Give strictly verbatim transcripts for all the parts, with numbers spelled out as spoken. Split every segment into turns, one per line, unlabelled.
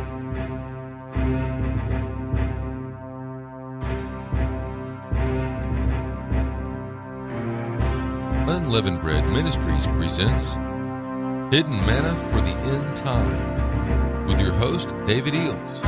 Unleavened Bread Ministries presents Hidden Manna for the End Time with your host, David Eels.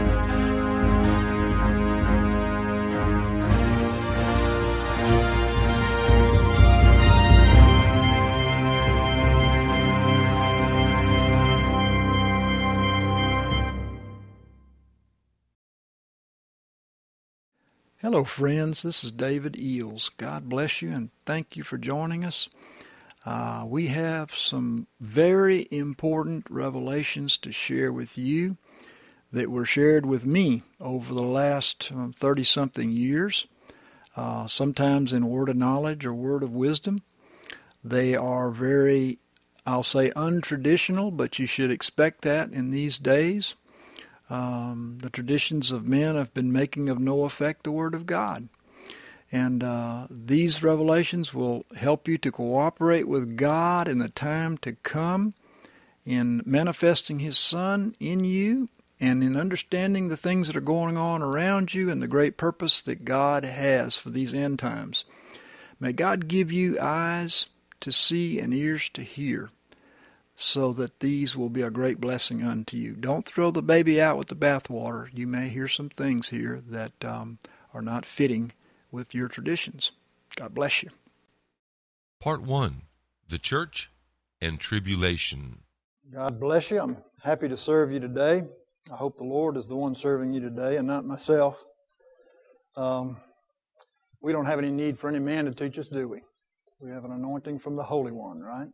Hello, friends. This is David Eels. God bless you and thank you for joining us. Uh, we have some very important revelations to share with you that were shared with me over the last thirty-something um, years, uh, sometimes in word of knowledge or word of wisdom. They are very, I'll say, untraditional, but you should expect that in these days. Um, the traditions of men have been making of no effect the Word of God. And uh, these revelations will help you to cooperate with God in the time to come in manifesting His Son in you and in understanding the things that are going on around you and the great purpose that God has for these end times. May God give you eyes to see and ears to hear, so that these will be a great blessing unto you. Don't throw the baby out with the bathwater. You may hear some things here that um, are not fitting with your traditions. God bless you.
Part one, The Church and Tribulation.
God bless you. I'm happy to serve you today. I hope the Lord is the one serving you today and not myself. Um, we don't have any need for any man to teach us, do we? We have an anointing from the Holy One, right?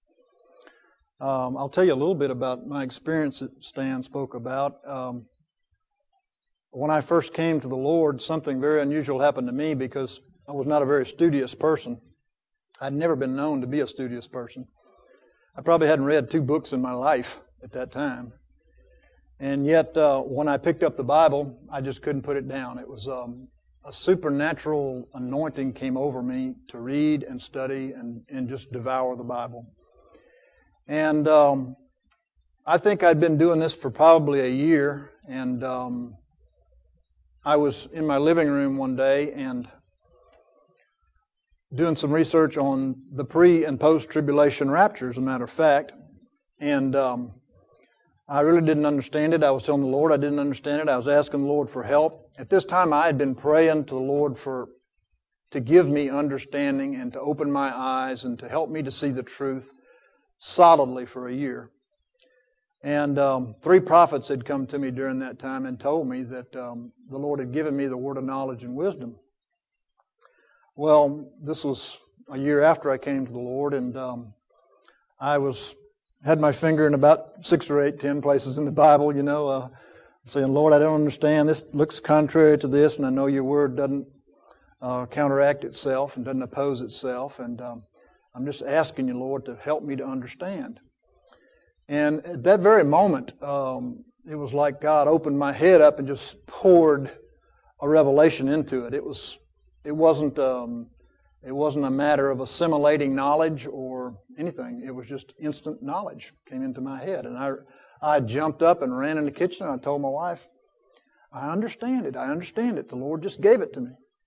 Um, I'll tell you a little bit about my experience that Stan spoke about. Um, when I first came to the Lord, something very unusual happened to me because I was not a very studious person. I'd never been known to be a studious person. I probably hadn't read two books in my life at that time. And yet, uh, when I picked up the Bible, I just couldn't put it down. It was um, a supernatural anointing came over me to read and study and, and just devour the Bible. And um, I think I'd been doing this for probably a year, and um, I was in my living room one day and doing some research on the pre- and post-tribulation rapture, as a matter of fact, and um, I really didn't understand it. I was telling the Lord I didn't understand it. I was asking the Lord for help. At this time, I had been praying to the Lord for to give me understanding and to open my eyes and to help me to see the truth solidly for a year. And um, three prophets had come to me during that time and told me that um, the Lord had given me the word of knowledge and wisdom. Well, this was a year after I came to the Lord, and um, I was had my finger in about six or eight, ten places in the Bible, you know, uh, saying, Lord, I don't understand. This looks contrary to this, and I know your word doesn't uh, counteract itself and doesn't oppose itself, and um, I'm just asking you, Lord, to help me to understand. And at that very moment, um, it was like God opened my head up and just poured a revelation into it. It was, it wasn't, um, it wasn't a matter of assimilating knowledge or anything. It was just instant knowledge came into my head, and I, I jumped up and ran in the kitchen. And I told my wife, "I understand it. I understand it. The Lord just gave it to me."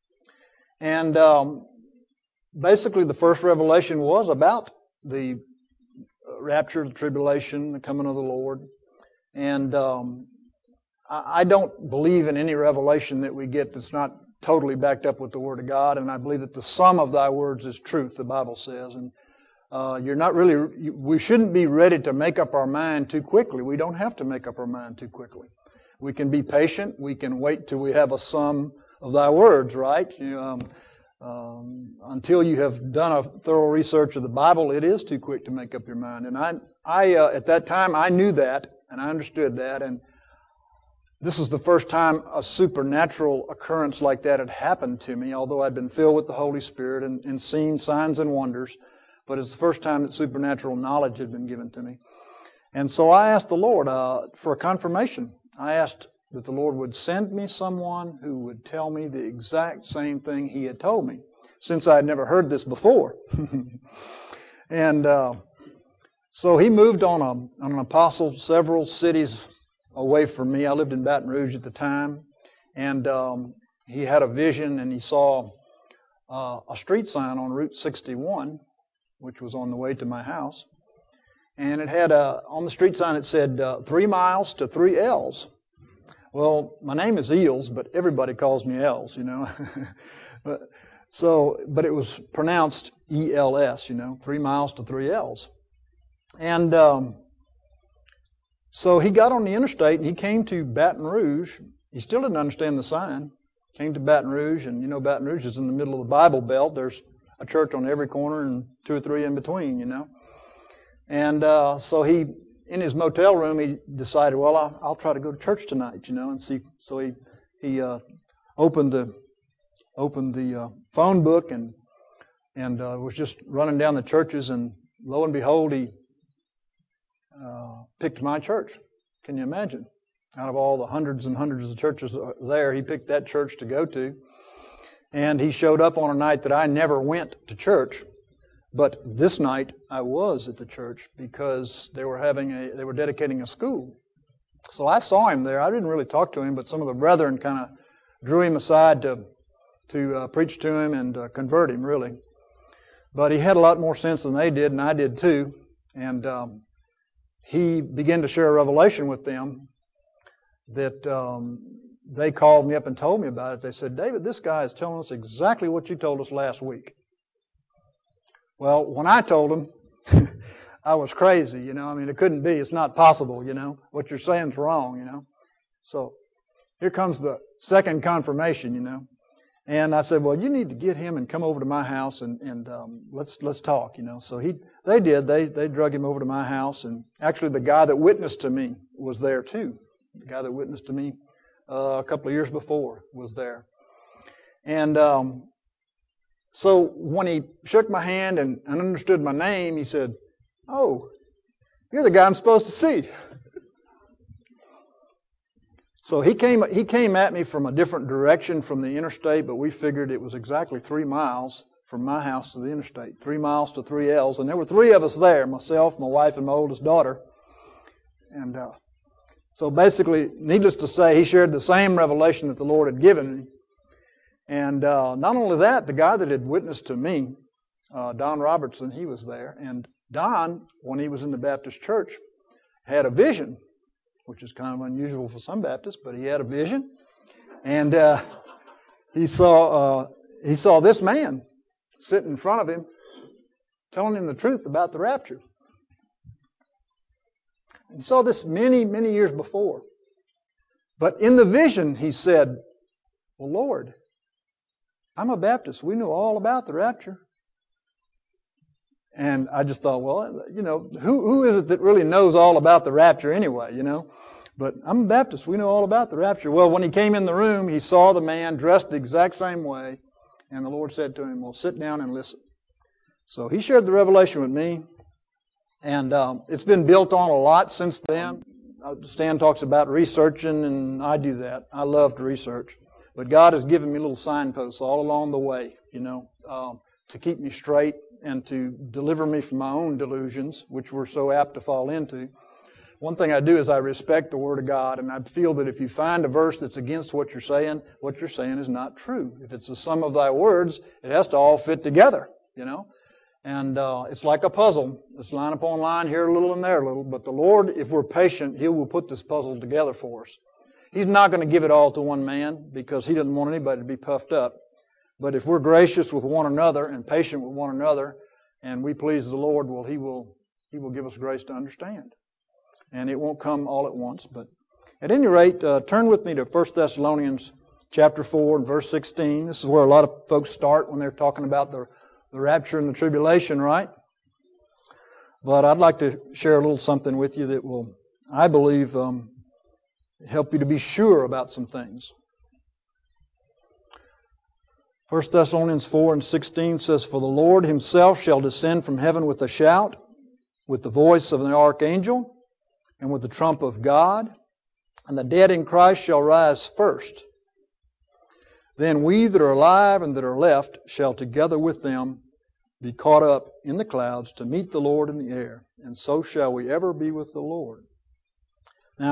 And um, Basically, the first revelation was about the rapture, the tribulation, the coming of the Lord. And um, I don't believe in any revelation that we get that's not totally backed up with the Word of God. And I believe that the sum of Thy words is truth, the Bible says. And uh, you're not really, we shouldn't be ready to make up our mind too quickly. We don't have to make up our mind too quickly. We can be patient. We can wait till we have a sum of Thy words, right? You, um, Um, until you have done a thorough research of the Bible, it is too quick to make up your mind. And I, I uh, at that time, I knew that, and I understood that. And this was the first time a supernatural occurrence like that had happened to me, although I'd been filled with the Holy Spirit and, and seen signs and wonders. But it's the first time that supernatural knowledge had been given to me. And so I asked the Lord uh, for a confirmation. I asked that the Lord would send me someone who would tell me the exact same thing He had told me, since I had never heard this before. and uh, so He moved on, a, on an apostle several cities away from me. I lived in Baton Rouge at the time, and um, he had a vision, and he saw uh, a street sign on Route sixty-one, which was on the way to my house, and it had a on the street sign it said uh, three miles to three L's. Well, my name is Eels, but everybody calls me L's, you know. but so, but it was pronounced E L S, you know, three miles to three L's, and. Um, So he got on the interstate and he came to Baton Rouge. He still didn't understand the sign. Came to Baton Rouge, and you know Baton Rouge is in the middle of the Bible Belt. There's a church on every corner and two or three in between, you know. And uh, so he, in his motel room, he decided, well, I'll, I'll try to go to church tonight, you know, and see. So he he uh, opened the opened the uh, phone book and and uh, was just running down the churches, and lo and behold, he. Uh, picked my church. Can you imagine? Out of all the hundreds and hundreds of churches there, he picked that church to go to. And he showed up on a night that I never went to church, but this night I was at the church because they were having a they were dedicating a school. So I saw him there. I didn't really talk to him, but some of the brethren kind of drew him aside to to uh, preach to him and uh, convert him, really. But he had a lot more sense than they did, and I did too. And um, he began to share a revelation with them that um, they called me up and told me about it. They said, David, this guy is telling us exactly what you told us last week. Well, when I told him, I was crazy, you know. I mean, it couldn't be. It's not possible, you know. What you're saying is wrong, you know. So here comes the second confirmation, you know. And I said, well, you need to get him and come over to my house and, and um, let's let's talk, you know. So he they did. They they drug him over to my house. And actually the guy that witnessed to me was there too. The guy that witnessed to me uh, a couple of years before was there. And um, so when he shook my hand and, and understood my name, he said, oh, you're the guy I'm supposed to see. So he came he came at me from a different direction from the interstate, but we figured it was exactly three miles from my house to the interstate. Three miles to three L's. And there were three of us there, myself, my wife, and my oldest daughter. And uh, so basically, needless to say, he shared the same revelation that the Lord had given me. And uh, not only that, the guy that had witnessed to me, uh, Don Robertson, he was there. And Don, when he was in the Baptist church, had a vision, which is kind of unusual for some Baptists, but he had a vision. And uh, he saw uh, he saw this man sitting in front of him, telling him the truth about the rapture. He saw this many, many years before. But in the vision, he said, well, Lord, I'm a Baptist. We know all about the rapture. And I just thought, well, you know, who who is it that really knows all about the rapture anyway, you know? But I'm a Baptist. We know all about the rapture. Well, when he came in the room, he saw the man dressed the exact same way. And the Lord said to him, well, sit down and listen. So he shared the revelation with me. And um, it's been built on a lot since then. Stan talks about researching, and I do that. I love to research. But God has given me little signposts all along the way, you know, um, to keep me straight and to deliver me from my own delusions, which we're so apt to fall into. One thing I do is I respect the Word of God, and I feel that if you find a verse that's against what you're saying, what you're saying is not true. If it's the sum of thy words, it has to all fit together, you know. And uh, it's like a puzzle. It's line upon line, here a little and there a little. But the Lord, if we're patient, He will put this puzzle together for us. He's not going to give it all to one man because He doesn't want anybody to be puffed up. But if we're gracious with one another and patient with one another, and we please the Lord, well, He will He will give us grace to understand. And it won't come all at once. But at any rate, uh, turn with me to First Thessalonians chapter four and verse sixteen. This is where a lot of folks start when they're talking about the, the rapture and the tribulation, right? But I'd like to share a little something with you that will, I believe, um, help you to be sure about some things. First Thessalonians four and sixteen says, for the Lord Himself shall descend from heaven with a shout, with the voice of an archangel, and with the trump of God, and the dead in Christ shall rise first. Then we that are alive and that are left shall together with them be caught up in the clouds to meet the Lord in the air, and so shall we ever be with the Lord. Now it's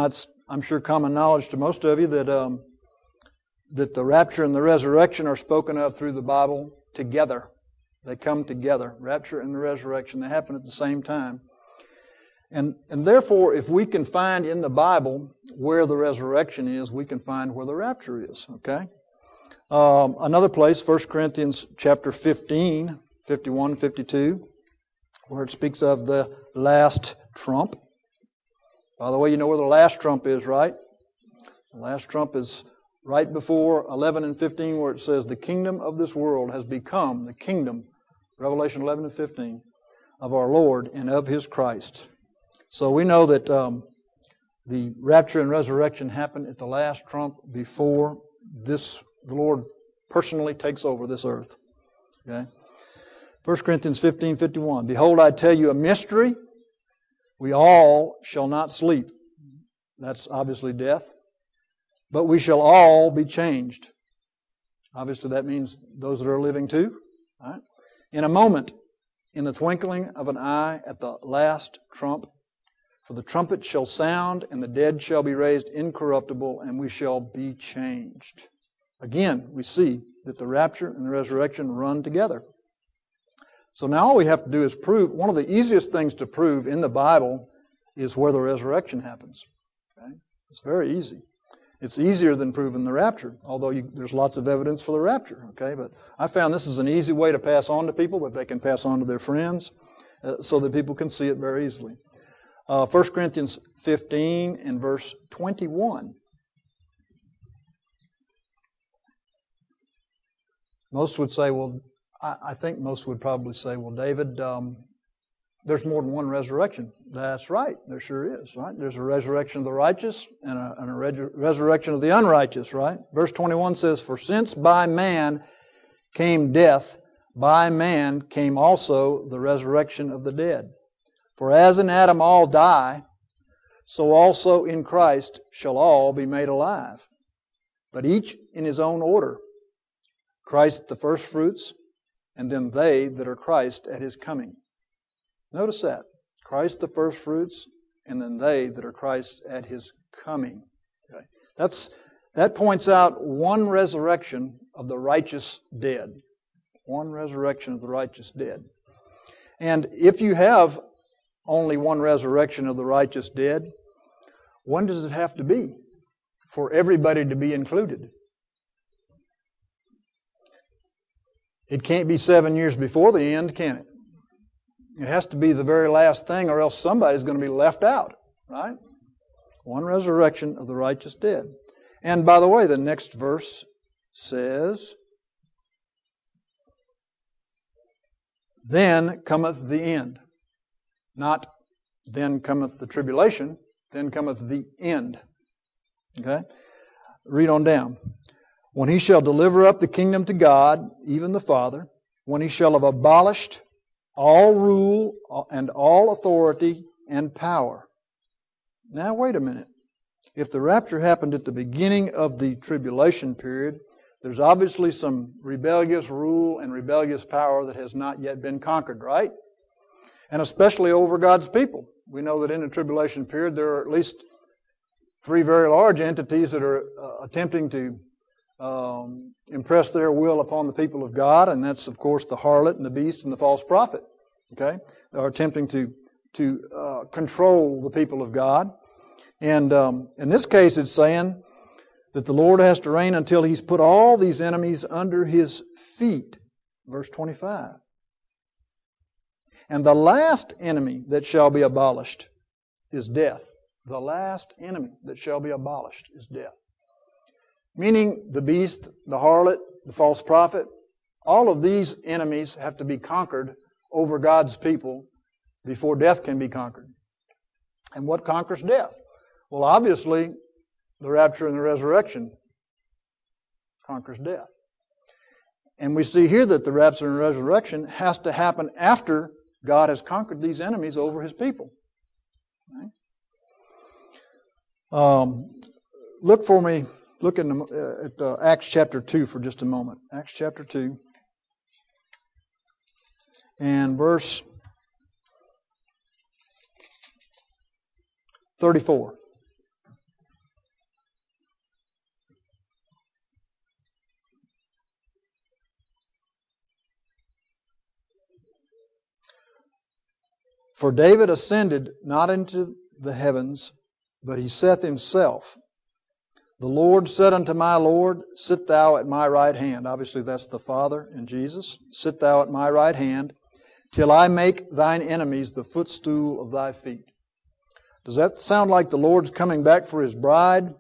I'm sure common knowledge to most of you that um, that the rapture and the resurrection are spoken of through the Bible together. They come together. Rapture and the resurrection, they happen at the same time. And, and therefore, if we can find in the Bible where the resurrection is, we can find where the rapture is. Okay? Um, another place, First Corinthians chapter fifteen, fifty-one, fifty-two, where it speaks of the last trump. By the way, you know where the last trump is, right? The last trump is right before eleven and fifteen, where it says, the kingdom of this world has become the kingdom, Revelation eleven and fifteen, of our Lord and of His Christ. So we know that um, the rapture and resurrection happen at the last trump before this, the Lord personally takes over this earth. Okay? First Corinthians fifteen, fifty-one. Behold, I tell you a mystery. We all shall not sleep. That's obviously death. But we shall all be changed. Obviously that means those that are living too. Right? In a moment, in the twinkling of an eye, at the last trump, for the trumpet shall sound, and the dead shall be raised incorruptible, and we shall be changed. Again, we see that the rapture and the resurrection run together. So now all we have to do is prove, one of the easiest things to prove in the Bible is where the resurrection happens. Okay? It's very easy. It's easier than proving the rapture, although you, there's lots of evidence for the rapture. Okay, but I found this is an easy way to pass on to people that they can pass on to their friends, uh, so that people can see it very easily. Uh, First Corinthians fifteen and verse twenty-one. Most would say, well, I, I think most would probably say, well, David, um, there's more than one resurrection. That's right. There sure is, right? There's a resurrection of the righteous and a, and a res- resurrection of the unrighteous, right? Verse twenty-one says, for since by man came death, by man came also the resurrection of the dead. For as in Adam all die, so also in Christ shall all be made alive. But each in his own order. Christ the firstfruits, and then they that are Christ at His coming. Notice that. Christ the firstfruits, and then they that are Christ at His coming. Okay. That's, that points out one resurrection of the righteous dead. One resurrection of the righteous dead. And if you have only one resurrection of the righteous dead, when does it have to be for everybody to be included? It can't be seven years before the end, can it? It has to be the very last thing, or else somebody's going to be left out, right? One resurrection of the righteous dead. And by the way, the next verse says, then cometh the end. Not then cometh the tribulation, then cometh the end. Okay? Read on down. When He shall deliver up the kingdom to God, even the Father, when He shall have abolished all rule and all authority and power. Now wait a minute. If the rapture happened at the beginning of the tribulation period, there's obviously some rebellious rule and rebellious power that has not yet been conquered, right? And especially over God's people. We know that in the tribulation period there are at least three very large entities that are uh, attempting to um, impress their will upon the people of God, and that's of course the harlot and the beast and the false prophet. Okay, they are attempting to to uh, control the people of God, and um, in this case it's saying that the Lord has to reign until He's put all these enemies under His feet. Verse twenty-five. And the last enemy that shall be abolished is death. The last enemy that shall be abolished is death. Meaning the beast, the harlot, the false prophet, all of these enemies have to be conquered over God's people before death can be conquered. And what conquers death? Well, obviously, the rapture and the resurrection conquers death. And we see here that the rapture and resurrection has to happen after God has conquered these enemies over His people. Right? Um, look for me, look in the, uh, at uh, Acts chapter two for just a moment. Acts chapter two and verse thirty-four. For David ascended not into the heavens, but he saith himself, The Lord said unto my Lord, Sit thou at my right hand. Obviously that's the Father and Jesus. Sit thou at my right hand, till I make thine enemies the footstool of thy feet. Does that sound like the Lord's coming back for His bride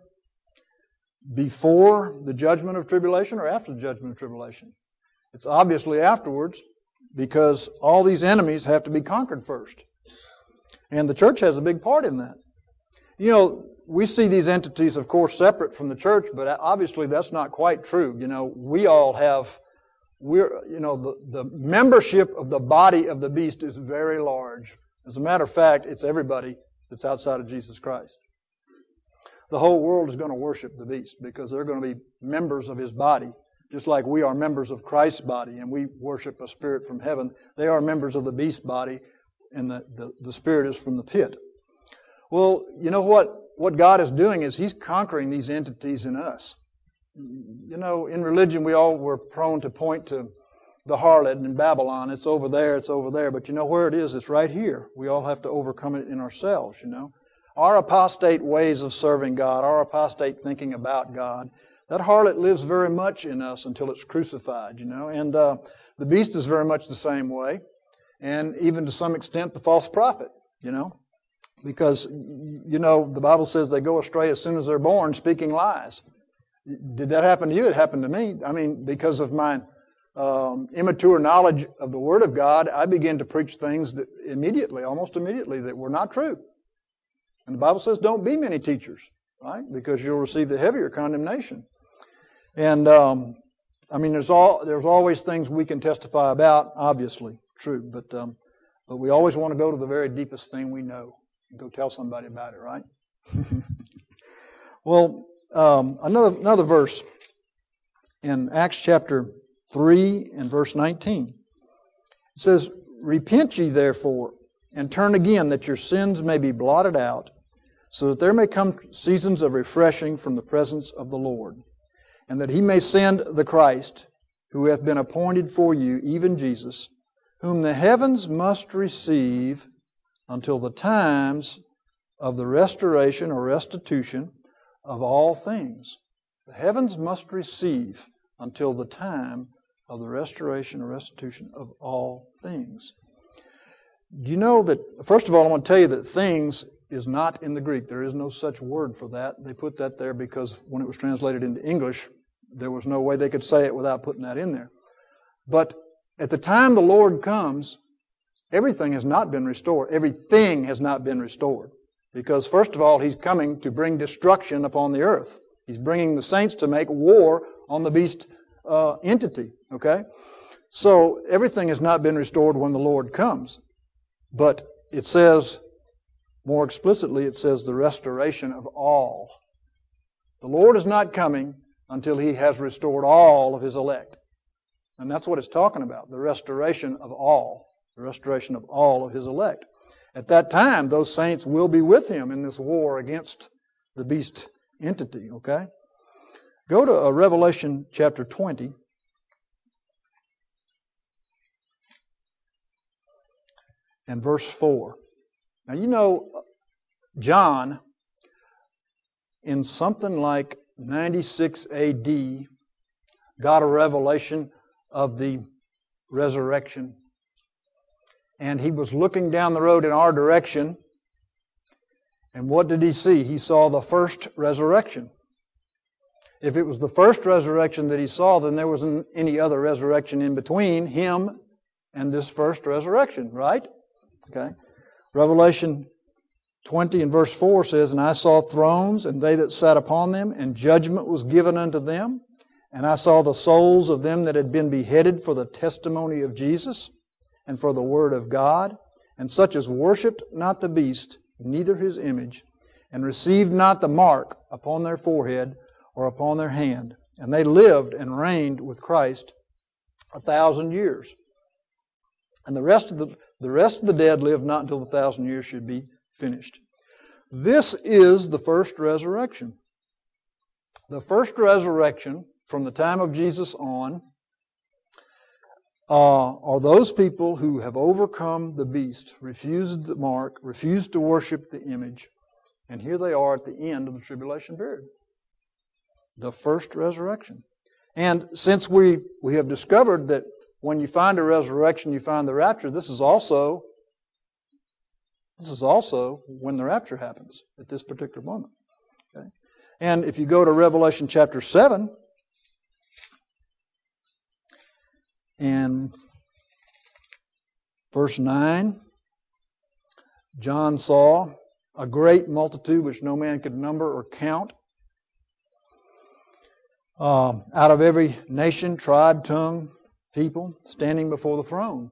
before the judgment of tribulation or after the judgment of tribulation? It's obviously afterwards, because all these enemies have to be conquered first. And the church has a big part in that. You know, we see these entities, of course, separate from the church, but obviously that's not quite true. You know, we all have, we're, you know, the, the membership of the body of the beast is very large. As a matter of fact, it's everybody that's outside of Jesus Christ. The whole world is going to worship the beast because they're going to be members of his body. Just like we are members of Christ's body and we worship a spirit from heaven, they are members of the beast body, and the, the, the spirit is from the pit. Well, you know what? What God is doing is He's conquering these entities in us. You know, in religion we all were prone to point to the harlot in Babylon. It's over there, it's over there. But you know where it is? It's right here. We all have to overcome it in ourselves, you know. Our apostate ways of serving God, our apostate thinking about God, that harlot lives very much in us until it's crucified, you know. And uh, the beast is very much the same way. And even to some extent the false prophet, you know. Because, you know, the Bible says they go astray as soon as they're born, speaking lies. Did that happen to you? It happened to me. I mean, because of my um, immature knowledge of the Word of God, I began to preach things that immediately, almost immediately, that were not true. And the Bible says don't be many teachers, right? Because you'll receive the heavier condemnation. And, um, I mean, there's all there's always things we can testify about, obviously, true. But um, but we always want to go to the very deepest thing we know and go tell somebody about it, right? Well, um, another another verse in Acts chapter three and verse nineteen. It says, Repent ye therefore, and turn again, that your sins may be blotted out, so that there may come seasons of refreshing from the presence of the Lord, and that He may send the Christ, who hath been appointed for you, even Jesus, whom the heavens must receive until the times of the restoration or restitution of all things. The heavens must receive until the time of the restoration or restitution of all things. Do you know that, first of all, I want to tell you that things is not in the Greek. There is no such word for that. They put that there because when it was translated into English, there was no way they could say it without putting that in there. But at the time the Lord comes, everything has not been restored. Everything has not been restored. Because first of all, He's coming to bring destruction upon the earth. He's bringing the saints to make war on the beast uh, entity. Okay? So everything has not been restored when the Lord comes. But it says, more explicitly, it says the restoration of all. The Lord is not coming until He has restored all of His elect. And that's what it's talking about, the restoration of all. The restoration of all of His elect. At that time, those saints will be with Him in this war against the beast entity, okay? Go to uh, Revelation chapter twenty. And verse four. Now, you know, John, in something like ninety-six A D, got a revelation of the resurrection. And he was looking down the road in our direction. And what did he see? He saw the first resurrection. If it was the first resurrection that he saw, then there wasn't any other resurrection in between him and this first resurrection, right? Okay. Revelation twenty and verse four says, And I saw thrones, and they that sat upon them, and judgment was given unto them. And I saw the souls of them that had been beheaded for the testimony of Jesus, and for the word of God, and such as worshipped not the beast, neither his image, and received not the mark upon their forehead or upon their hand. And they lived and reigned with Christ a thousand years. And the rest of the The rest of the dead lived not until the thousand years should be finished. This is the first resurrection. The first resurrection from the time of Jesus on uh, are those people who have overcome the beast, refused the mark, refused to worship the image, and here they are at the end of the tribulation period. The first resurrection. And since we, we have discovered that when you find a resurrection, you find the rapture, this is also this is also when the rapture happens at this particular moment. Okay? And if you go to Revelation chapter seven, and verse nine, John saw a great multitude which no man could number or count, uh, out of every nation, tribe, tongue, people, standing before the throne.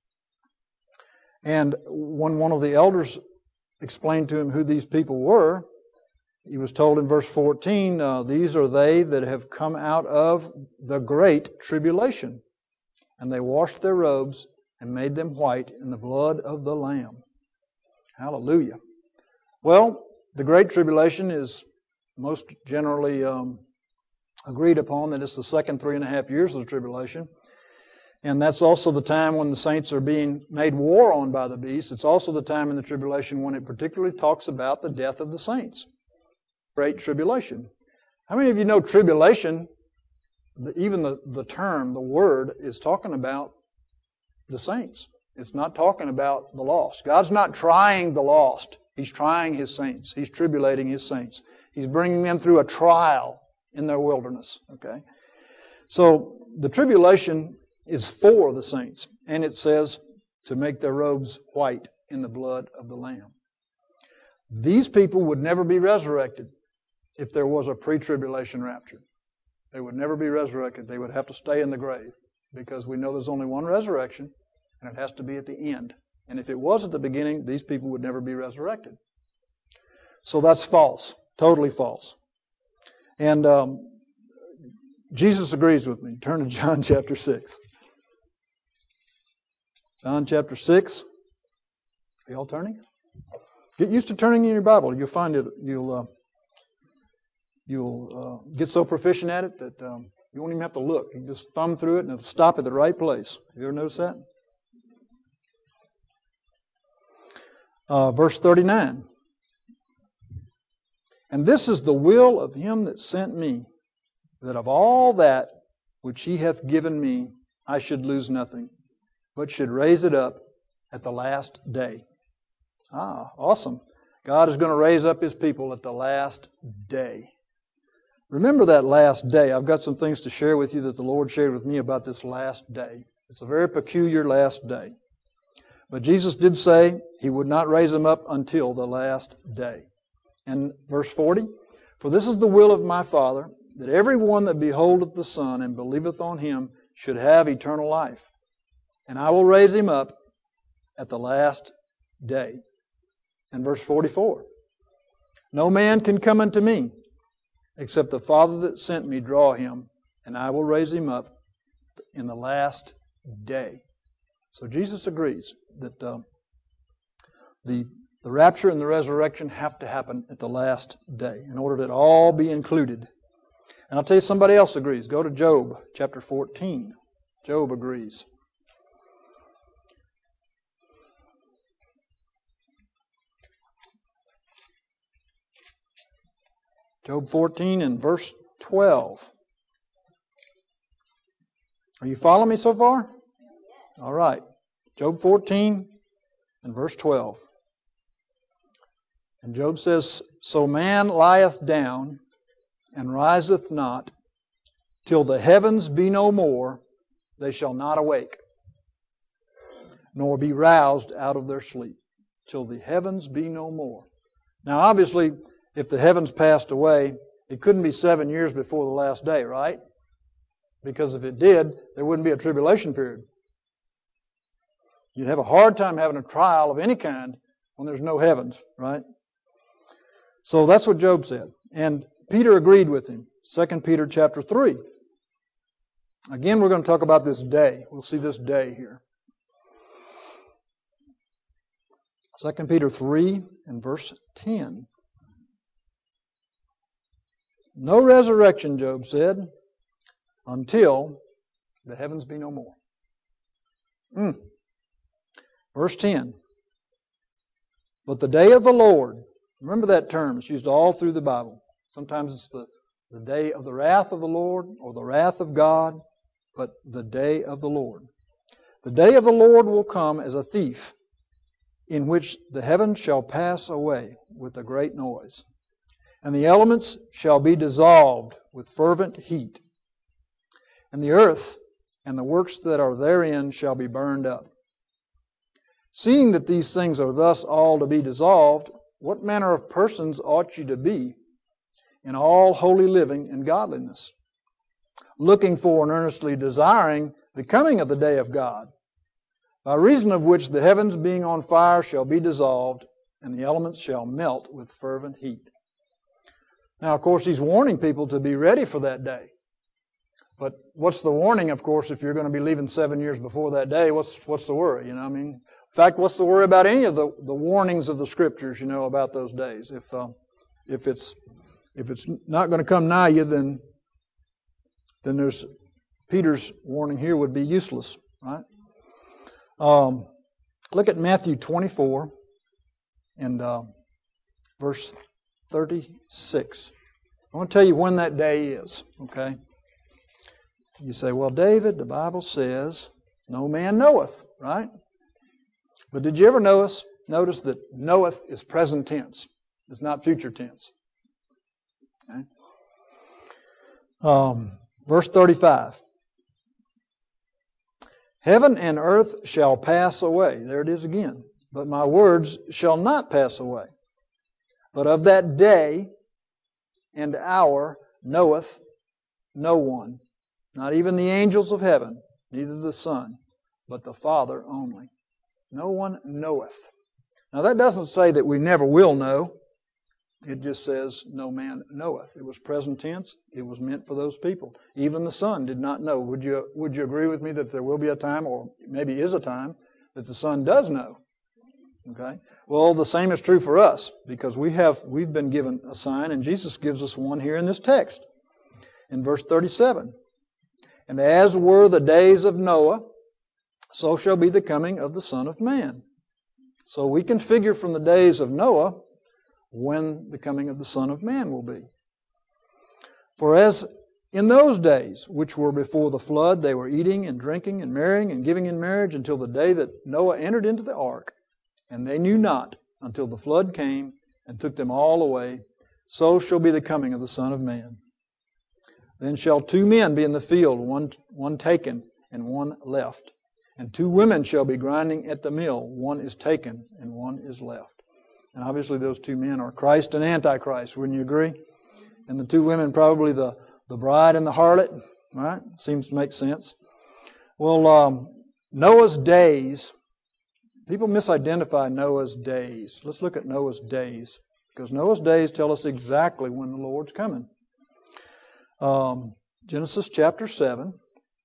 And when one of the elders explained to him who these people were, he was told in verse fourteen, uh, these are they that have come out of the great tribulation. And they washed their robes and made them white in the blood of the Lamb. Hallelujah. Well, the Great Tribulation is most generally um, agreed upon that it's the second three and a half years of the tribulation. And that's also the time when the saints are being made war on by the beast. It's also the time in the tribulation when it particularly talks about the death of the saints. Great Tribulation. How many of you know tribulation, the, even the, the term, the word, is talking about the saints. It's not talking about the lost. God's not trying the lost. He's trying His saints. He's tribulating His saints. He's bringing them through a trial in their wilderness. Okay? So the tribulation is for the saints. And it says to make their robes white in the blood of the Lamb. These people would never be resurrected if there was a pre-tribulation rapture. They would never be resurrected. They would have to stay in the grave because we know there's only one resurrection and it has to be at the end. And if it was at the beginning, these people would never be resurrected. So that's false. Totally false. And um, Jesus agrees with me. Turn to John chapter six. John chapter six. Are y'all turning? Get used to turning in your Bible. You'll find it. You'll uh, you'll uh, get so proficient at it that um, you won't even have to look. You can just thumb through it and it'll stop at the right place. Have you ever noticed that? Uh, verse thirty-nine. And this is the will of Him that sent me, that of all that which He hath given me, I should lose nothing, but should raise it up at the last day. Ah, awesome. God is going to raise up His people at the last day. Remember that last day. I've got some things to share with you that the Lord shared with me about this last day. It's a very peculiar last day. But Jesus did say He would not raise them up until the last day. And verse forty, for this is the will of my Father, that every one that beholdeth the Son and believeth on Him should have eternal life. And I will raise him up at the last day. And verse forty-four, no man can come unto me, except the Father that sent me draw him, and I will raise him up in the last day. So Jesus agrees that uh, the, the rapture and the resurrection have to happen at the last day in order that all be included. And I'll tell you, somebody else agrees. Go to Job chapter fourteen. Job agrees. Job fourteen and verse twelve. Are you following me so far? All right. Job fourteen and verse twelve. And Job says, so man lieth down and riseth not, till the heavens be no more, they shall not awake, nor be roused out of their sleep, till the heavens be no more. Now obviously, if the heavens passed away, it couldn't be seven years before the last day, right? Because if it did, there wouldn't be a tribulation period. You'd have a hard time having a trial of any kind when there's no heavens, right? So that's what Job said. And Peter agreed with him. Second Peter chapter three. Again, we're going to talk about this day. We'll see this day here. Second Peter three and verse ten. No resurrection, Job said, until the heavens be no more. Mm. Verse ten. But the day of the Lord, remember that term, it's used all through the Bible. Sometimes it's the, the day of the wrath of the Lord or the wrath of God, but the day of the Lord. The day of the Lord will come as a thief, in which the heavens shall pass away with a great noise, and the elements shall be dissolved with fervent heat, and the earth and the works that are therein shall be burned up. Seeing that these things are thus all to be dissolved, what manner of persons ought you to be in all holy living and godliness, looking for and earnestly desiring the coming of the day of God, by reason of which the heavens being on fire shall be dissolved, and the elements shall melt with fervent heat. Now, of course, he's warning people to be ready for that day. But what's the warning, of course, if you're going to be leaving seven years before that day? What's what's the worry? You know, I mean, in fact, what's the worry about any of the, the warnings of the Scriptures? You know, about those days. If uh, if it's if it's not going to come nigh you, then then there's Peter's warning here would be useless, right? Um, look at Matthew twenty-four and uh, verse thirty-six. I want to tell you when that day is, okay? You say, well, David, the Bible says, no man knoweth, right? But did you ever notice, notice that knoweth is present tense? It's not future tense. Okay? Um, verse thirty-five. Heaven and earth shall pass away. There it is again. But my words shall not pass away. But of that day and hour knoweth no one, not even the angels of heaven, neither the Son, but the Father only. No one knoweth. Now that doesn't say that we never will know. It just says, no man knoweth. It was present tense. It was meant for those people. Even the Son did not know. Would you, would you agree with me that there will be a time, or maybe is a time, that the Son does know? Okay? Well, the same is true for us, because we have, we've been given a sign, and Jesus gives us one here in this text. In verse thirty-seven. And as were the days of Noah, so shall be the coming of the Son of Man. So we can figure from the days of Noah when the coming of the Son of Man will be. For as in those days, which were before the flood, they were eating and drinking and marrying and giving in marriage until the day that Noah entered into the ark, and they knew not until the flood came and took them all away, so shall be the coming of the Son of Man. Then shall two men be in the field, one, one taken and one left. And two women shall be grinding at the mill, one is taken and one is left. And obviously those two men are Christ and Antichrist, wouldn't you agree? And the two women probably the, the bride and the harlot, right? Seems to make sense. Well, um, Noah's days, people misidentify Noah's days. Let's look at Noah's days, because Noah's days tell us exactly when the Lord's coming. Um, Genesis chapter seven.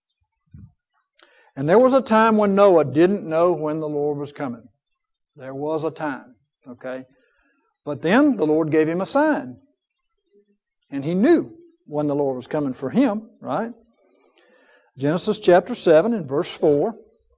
And there was a time when Noah didn't know when the Lord was coming. There was a time, okay? But then the Lord gave him a sign. And he knew when the Lord was coming for him, right? Genesis chapter seven and verse four.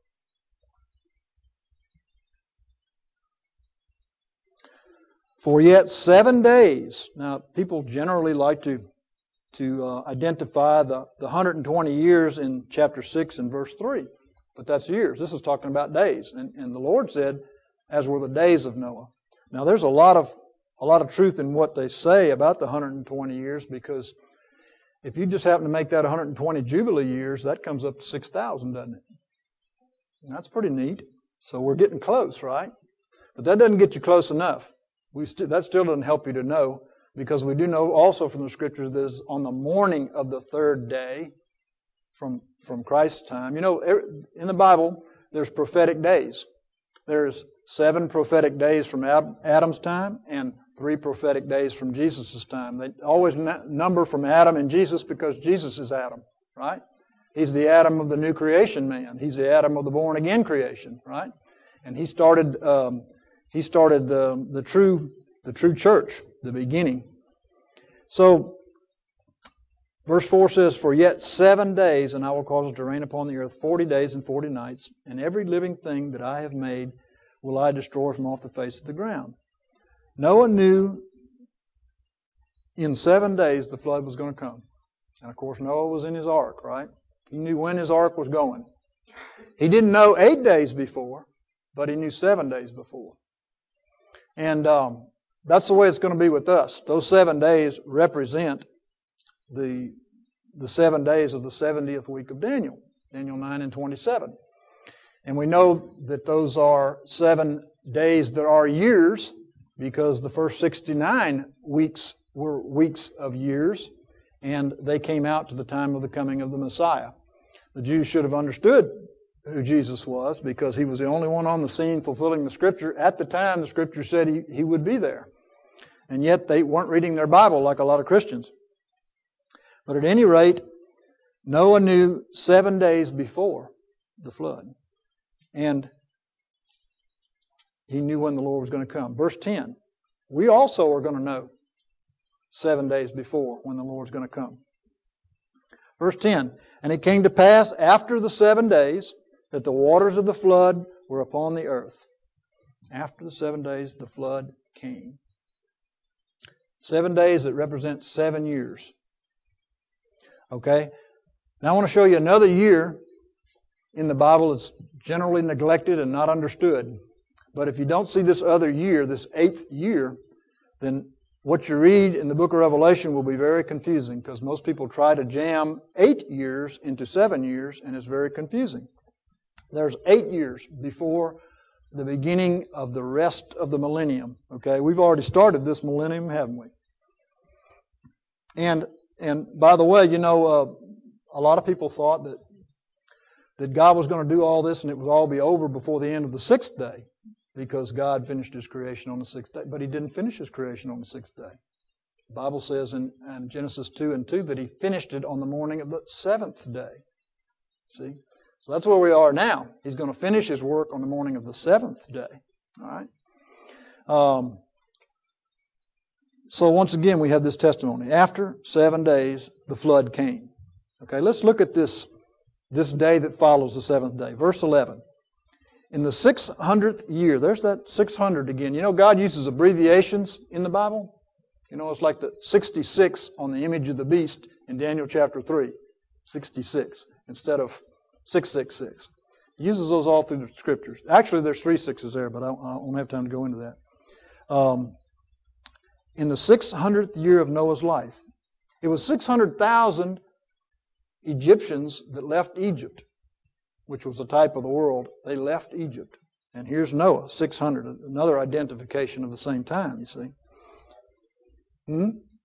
For yet seven days. Now, people generally like to to uh, identify the, the one hundred twenty years in chapter six and verse three. But that's years. This is talking about days. And, and the Lord said, as were the days of Noah. Now there's a lot of a lot of truth in what they say about the one hundred twenty years, because if you just happen to make that one hundred twenty Jubilee years, that comes up to six thousand, doesn't it? And that's pretty neat. So we're getting close, right? But that doesn't get you close enough. We st- that still doesn't help you to know, because we do know also from the Scriptures that is on the morning of the third day from, from Christ's time. You know, in the Bible, there's prophetic days. There's seven prophetic days from Adam's time and three prophetic days from Jesus' time. They always number from Adam and Jesus because Jesus is Adam, right? He's the Adam of the new creation man. He's the Adam of the born-again creation, right? And he started um, he started the, the true the true church, the beginning. So Verse four says, "For yet seven days, and I will cause it to rain upon the earth forty days and forty nights, and every living thing that I have made will I destroy from off the face of the ground." Noah knew in seven days the flood was going to come. And of course Noah was in his ark, right? He knew when his ark was going. He didn't know eight days before, but he knew seven days before. And um, that's the way it's going to be with us. Those seven days represent the, the seven days of the seventieth week of Daniel, Daniel nine and twenty-seven. And we know that those are seven days that are years, because the first sixty-nine weeks were weeks of years, and they came out to the time of the coming of the Messiah. The Jews should have understood who Jesus was, because He was the only one on the scene fulfilling the Scripture. At the time, the Scripture said He, he would be there. And yet they weren't reading their Bible like a lot of Christians. But at any rate, Noah knew seven days before the flood. And he knew when the Lord was going to come. Verse ten, we also are going to know seven days before when the Lord's going to come. Verse ten, "And it came to pass after the seven days that the waters of the flood were upon the earth." After the seven days, the flood came. Seven days that represent seven years. Okay? Now I want to show you another year in the Bible that's generally neglected and not understood. But if you don't see this other year, this eighth year, then what you read in the book of Revelation will be very confusing, because most people try to jam eight years into seven years, and it's very confusing. There's eight years before the beginning of the rest of the millennium. Okay, we've already started this millennium, haven't we? And and by the way, you know, uh, a lot of people thought that that God was going to do all this and it would all be over before the end of the sixth day, because God finished His creation on the sixth day. But He didn't finish His creation on the sixth day. The Bible says in, in Genesis two and two that He finished it on the morning of the seventh day. See? So that's where we are now. He's going to finish His work on the morning of the seventh day. All right? Um, so once again, we have this testimony. After seven days, the flood came. Okay, let's look at this, this day that follows the seventh day. Verse eleven. In the six hundredth year, there's that six hundred again. You know, God uses abbreviations in the Bible. You know, it's like the sixty-six on the image of the beast in Daniel chapter three. sixty-six instead of six six six. He uses those all through the Scriptures. Actually, there's three sixes there, but I won't have time to go into that. Um, in the six hundredth year of Noah's life, it was six hundred thousand Egyptians that left Egypt, which was a type of the world. They left Egypt. And here's Noah, six hundred, another identification of the same time, you see. Hmm?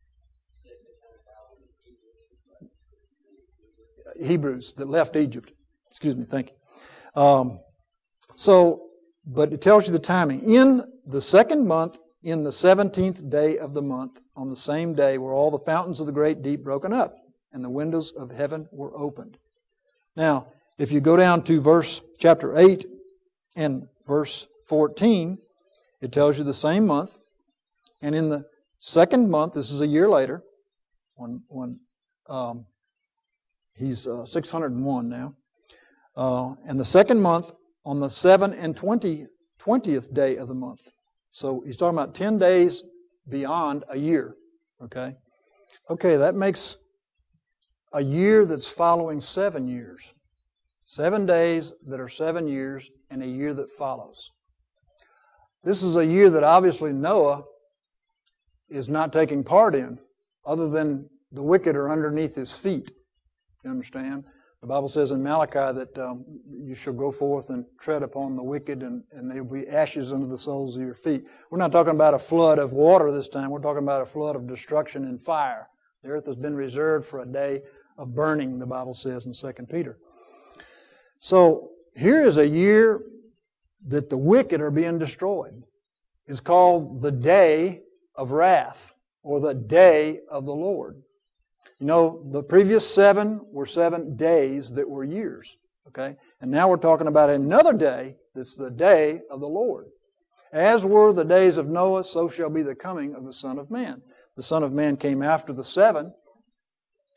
Hebrews that left Egypt. Excuse me, thank you. Um, so, but it tells you the timing. In the second month, in the seventeenth day of the month, on the same day were all the fountains of the great deep broken up, and the windows of heaven were opened. Now, if you go down to verse chapter eight and verse fourteen, it tells you the same month. And in the second month, this is a year later, when, when um, he's uh, six hundred one now. Uh, and the second month, on the seven and twenty, twentieth day of the month. So he's talking about ten days beyond a year. Okay? Okay, that makes a year that's following seven years. Seven days that are seven years and a year that follows. This is a year that obviously Noah is not taking part in, other than the wicked are underneath his feet. You understand? The Bible says in Malachi that um, you shall go forth and tread upon the wicked, and, and there will be ashes under the soles of your feet. We're not talking about a flood of water this time. We're talking about a flood of destruction and fire. The earth has been reserved for a day of burning, the Bible says in Second Peter. So here is a year that the wicked are being destroyed. It's called the day of wrath, or the day of the Lord. You know, the previous seven were seven days that were years. Okay? And now we're talking about another day that's the day of the Lord. As were the days of Noah, so shall be the coming of the Son of Man. The Son of Man came after the seven,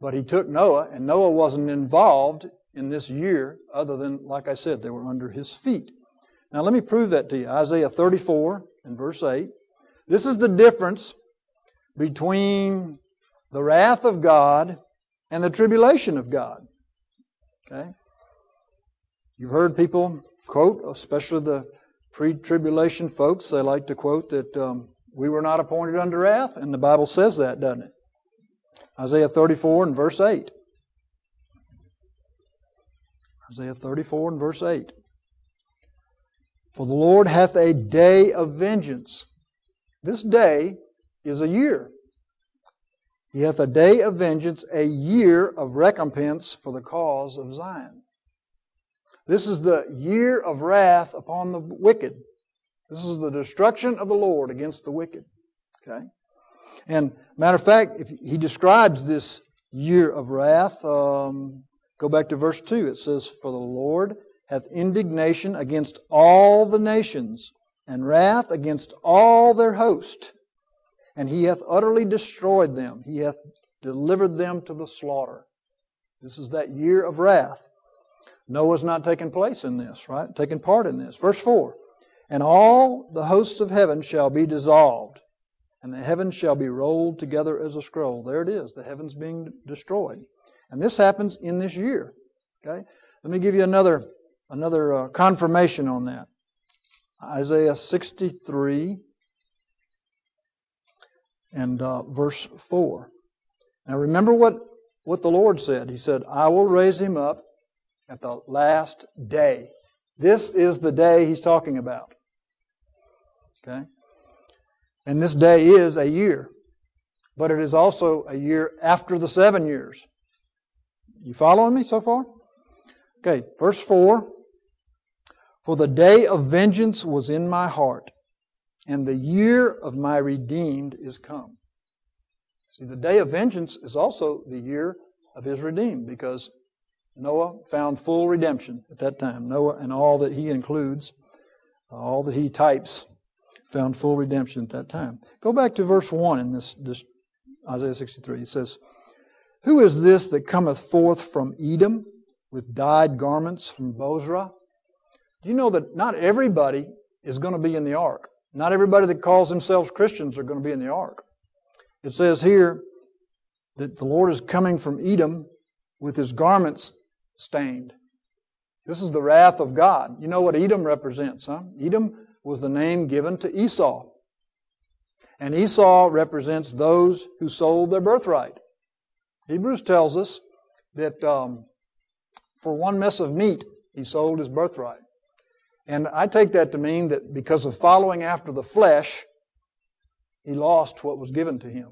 But He took Noah, and Noah wasn't involved in this year other than, like I said, they were under His feet. Now let me prove that to you. Isaiah thirty-four and verse eight. This is the difference between the wrath of God and the tribulation of God. Okay? You've heard people quote, especially the pre-tribulation folks, they like to quote that um, we were not appointed unto wrath, and the Bible says that, doesn't it? Isaiah thirty-four and verse eight. Isaiah thirty-four and verse eight. For the Lord hath a day of vengeance. This day is a year. He hath a day of vengeance, a year of recompense for the cause of Zion. This is the year of wrath upon the wicked. This is the destruction of the Lord against the wicked. Okay? And matter of fact, if He describes this year of wrath, um, go back to verse two. It says, For the Lord hath indignation against all the nations, and wrath against all their host. And He hath utterly destroyed them. He hath delivered them to the slaughter. This is that year of wrath. Noah's not taking place in this, right? Taking part in this. Verse four. And all the hosts of heaven shall be dissolved, and the heavens shall be rolled together as a scroll. There it is, the heavens being destroyed. And this happens in this year. Okay? Let me give you another, another uh, confirmation on that. Isaiah sixty-three and uh, verse four. Now remember what, what the Lord said. He said, I will raise him up at the last day. This is the day He's talking about. Okay? And this day is a year. But it is also a year after the seven years. You following me so far? Okay, verse four. For the day of vengeance was in my heart, and the year of my redeemed is come. See, the day of vengeance is also the year of His redeemed, because Noah found full redemption at that time. Noah and all that he includes, all that he types, found full redemption at that time. Go back to verse one in this, this Isaiah sixty-three. It says, Who is this that cometh forth from Edom with dyed garments from Bozrah? Do you know that not everybody is going to be in the ark? Not everybody that calls themselves Christians are going to be in the ark. It says here that the Lord is coming from Edom with His garments stained. This is the wrath of God. You know what Edom represents, huh? Edom was the name given to Esau. And Esau represents those who sold their birthright. Hebrews tells us that um, for one mess of meat, he sold his birthright. And I take that to mean that because of following after the flesh, he lost what was given to him.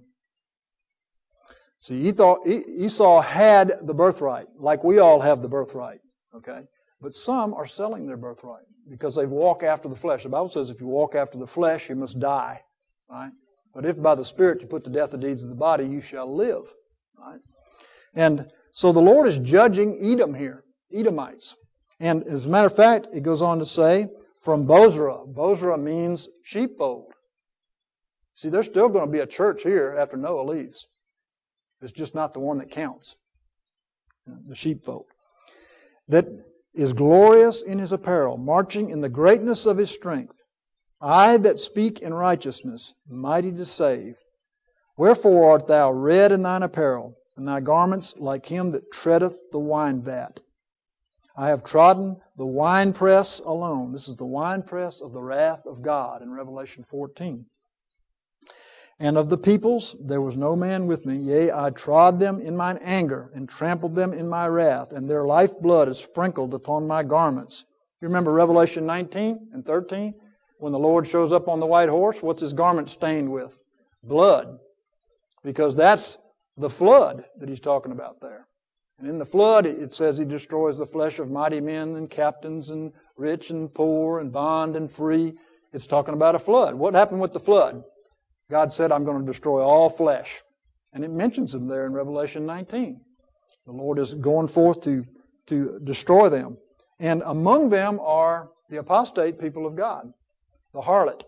See, Esau had the birthright, like we all have the birthright, okay? But some are selling their birthright because they walk after the flesh. The Bible says if you walk after the flesh, you must die, right? But if by the Spirit you put to death the deeds of the body, you shall live, right? And so the Lord is judging Edom here, Edomites. And as a matter of fact, it goes on to say, from Bozrah. Bozrah means sheepfold. See, there's still going to be a church here after Noah leaves. It's just not the one that counts. The sheepfold. That is glorious in his apparel, marching in the greatness of his strength. I that speak in righteousness, mighty to save. Wherefore art thou red in thine apparel, and thy garments like him that treadeth the wine vat. I have trodden the winepress alone. This is the winepress of the wrath of God in Revelation fourteen. And of the peoples there was no man with me. Yea, I trod them in mine anger, and trampled them in my wrath, and their lifeblood is sprinkled upon my garments. You remember Revelation nineteen and thirteen? When the Lord shows up on the white horse, what's His garment stained with? Blood. Because that's the flood that He's talking about there. And in the flood, it says He destroys the flesh of mighty men and captains and rich and poor and bond and free. It's talking about a flood. What happened with the flood? God said, I'm going to destroy all flesh. And it mentions them there in Revelation nineteen. The Lord is going forth to, to destroy them. And among them are the apostate people of God, the harlot.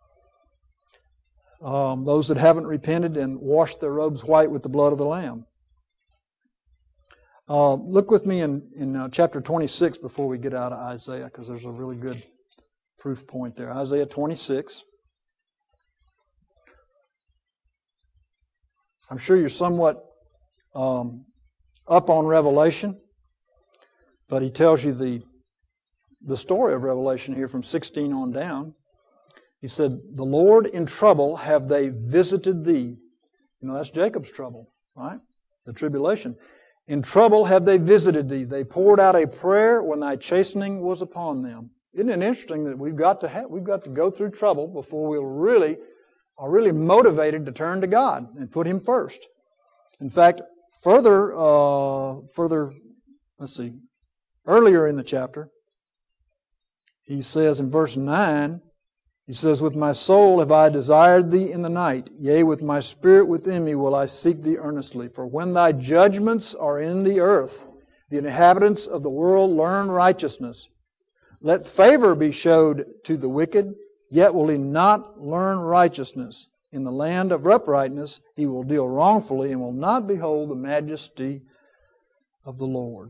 Um, those that haven't repented and washed their robes white with the blood of the Lamb. Uh, look with me in, in uh, chapter twenty-six before we get out of Isaiah, because there's a really good proof point there. Isaiah twenty-six. I'm sure you're somewhat um, up on Revelation, but he tells you the, the story of Revelation here from sixteen on down. He said, "The Lord in trouble have they visited thee." You know, that's Jacob's trouble, right? The tribulation. "In trouble have they visited thee. They poured out a prayer when thy chastening was upon them." Isn't it interesting that we've got to have, we've got to go through trouble before we'll really are really motivated to turn to God and put Him first. In fact, further, uh, further, let's see, earlier in the chapter, he says in verse nine, he says, "With my soul have I desired thee in the night, yea, with my spirit within me will I seek thee earnestly. For when thy judgments are in the earth, the inhabitants of the world learn righteousness. Let favor be showed to the wicked, yet will he not learn righteousness. In the land of uprightness he will deal wrongfully, and will not behold the majesty of the Lord."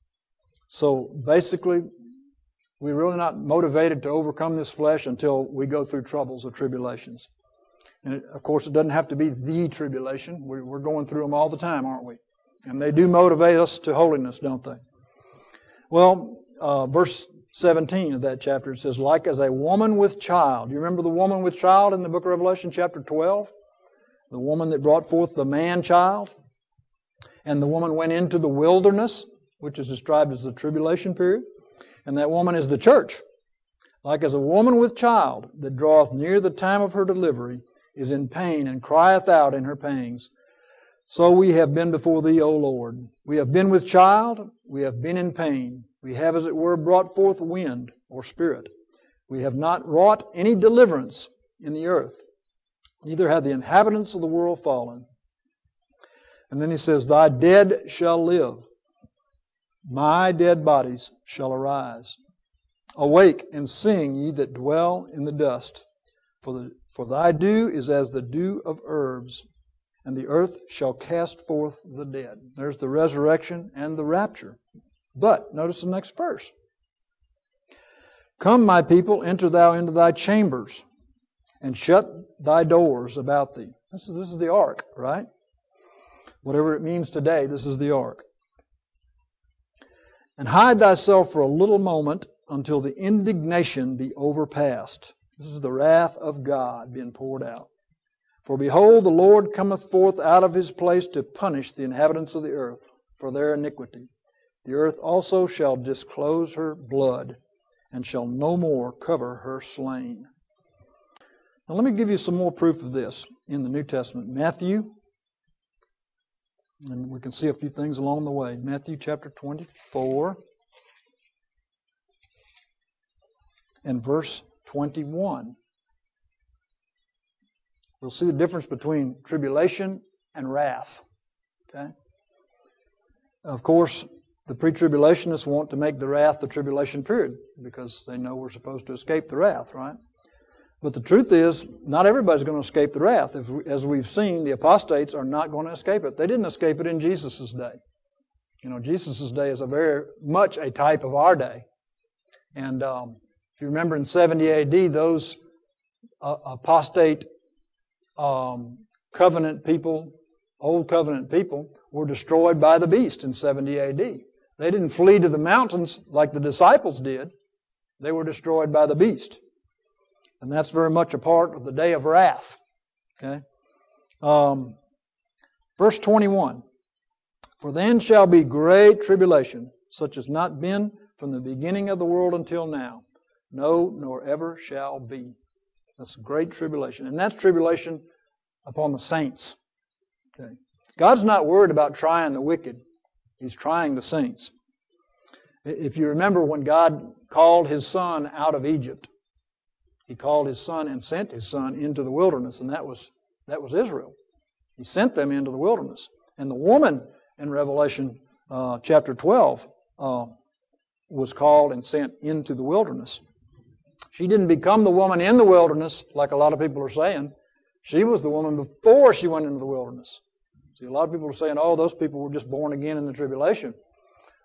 So basically, we're really not motivated to overcome this flesh until we go through troubles or tribulations. And it, of course, it doesn't have to be the tribulation. We're, we're going through them all the time, aren't we? And they do motivate us to holiness, don't they? Well, uh, verse seventeen of that chapter, it says, "Like as a woman with child." You remember the woman with child in the book of Revelation, chapter twelve? The woman that brought forth the man-child. And the woman went into the wilderness, which is described as the tribulation period. And that woman is the church. "Like as a woman with child that draweth near the time of her delivery, is in pain, and crieth out in her pangs. So we have been before Thee, O Lord. We have been with child, we have been in pain. We have, as it were, brought forth wind, or spirit. We have not wrought any deliverance in the earth. Neither have the inhabitants of the world fallen." And then he says, "Thy dead shall live. My dead bodies shall arise. Awake and sing, ye that dwell in the dust. For, the, for thy dew is as the dew of herbs, and the earth shall cast forth the dead." There's the resurrection and the rapture. But, notice the next verse. "Come, my people, enter thou into thy chambers, and shut thy doors about thee." This is, this is the ark, right? Whatever it means today, this is the ark. "And hide thyself for a little moment until the indignation be overpast." This is the wrath of God being poured out. "For behold, the Lord cometh forth out of His place to punish the inhabitants of the earth for their iniquity. The earth also shall disclose her blood, and shall no more cover her slain." Now let me give you some more proof of this in the New Testament. Matthew, and we can see a few things along the way. Matthew chapter twenty-four and verse twenty-one. We'll see the difference between tribulation and wrath. Okay? Of course, the pre-tribulationists want to make the wrath the tribulation period because they know we're supposed to escape the wrath, right? But the truth is, not everybody's going to escape the wrath. If we, as we've seen, the apostates are not going to escape it. They didn't escape it in Jesus' day. You know, Jesus' day is a very much a type of our day. And um, if you remember in seventy A D, those uh, apostate um, covenant people, old covenant people, were destroyed by the beast in seventy A D. They didn't flee to the mountains like the disciples did. They were destroyed by the beast. And that's very much a part of the day of wrath. Okay? Um, verse twenty-one. "For then shall be great tribulation, such as not been from the beginning of the world until now. No, nor ever shall be." That's great tribulation. And that's tribulation upon the saints. Okay? God's not worried about trying the wicked. He's trying the saints. If you remember when God called His Son out of Egypt, He called His Son and sent His Son into the wilderness, and that was that was Israel. He sent them into the wilderness. And the woman in Revelation uh, chapter twelve uh, was called and sent into the wilderness. She didn't become the woman in the wilderness like a lot of people are saying. She was the woman before she went into the wilderness. See, a lot of people are saying, oh, those people were just born again in the tribulation.